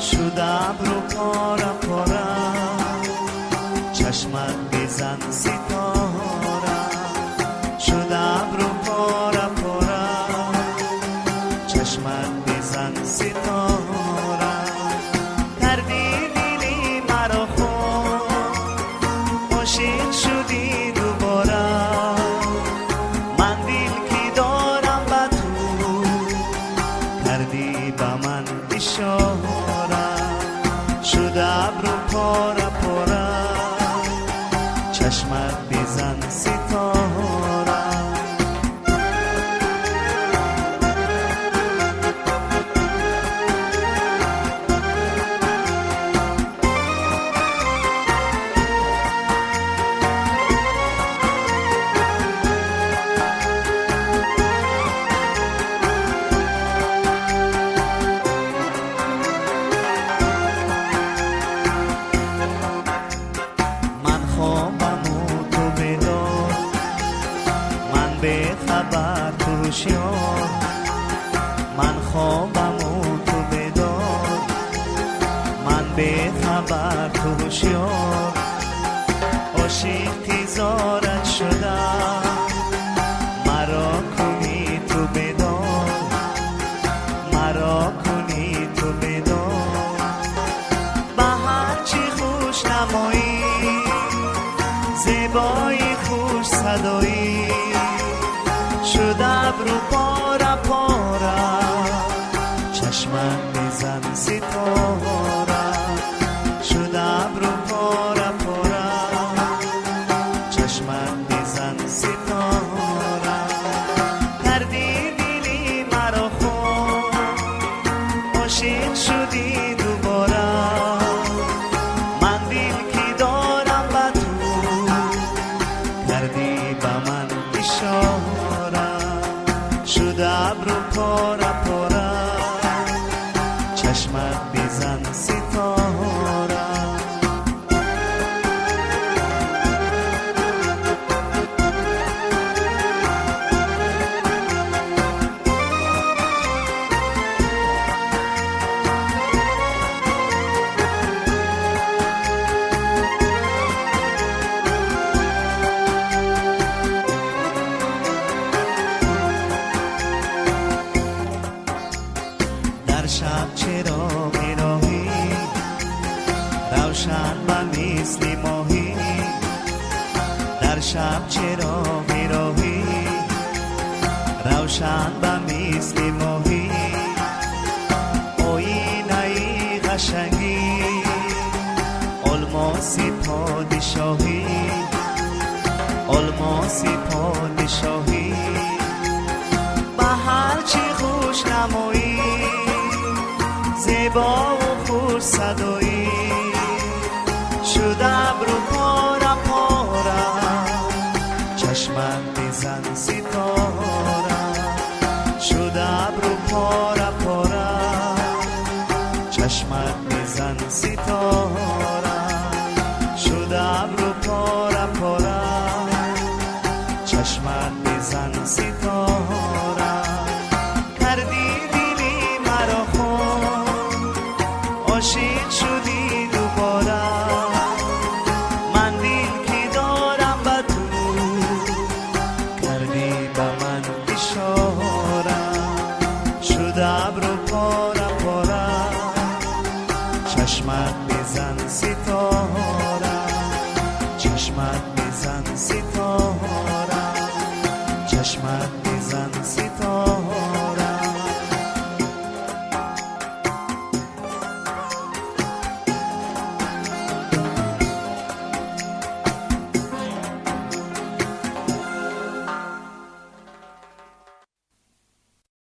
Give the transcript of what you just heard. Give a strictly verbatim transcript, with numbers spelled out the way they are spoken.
شدم رو پاره پاره، چشمت بزن ستاره. شدم رو پاره پاره، چشمت بزن ستاره. کردی دلی مرا خون، عاشق شدی دوباره. من دل کی دارم به تو، کردی به من اشاره. شدم رو پاره پاره، چشمت بزن ستاره. به خبر تو هوشیار، من خوابم و تو بیدار. من به خبر تو هوشیار، عاشق تیزارت شدم. مرا کنی تو بیدار، مرا کنی تو بیدار. به هر چی خوش نمایی، زیبایی خوش صدایی. شدم رو پاره پاره، چشمت بزن ستاره. شدم رو پاره پاره، چشمت بزن ستاره. کردی دلی مرا خون، عاشق شدی دوباره. من دل کی دارم به تو، کردی به من اشاره. شدم رو پاره پاره، چشمت بزن ستاره. در شب چرا میراهی، روشن به مثل ماهی. در شب چرا میراهی، روشن به مثل ماهی. آینه قشنگی، الماس پادشاهی. الماس پادشاهی. به هر چی خوش نمایی، زیبا و خوش صدایی. شدم رو پاره پاره، چشمت بزن ستاره. شدم رو پاره پاره، چشمت بزن ستاره. شدم رو پاره پاره، چشمت بزن ستاره. کردی دلی مرا خون، عاشق شدی دوباره. من دل کی دارم به تو، کردی به من اشاره. شدم رو پاره پاره، چشمت بزن ستاره. چشمت بزن ستاره. چشمت بزن ستاره.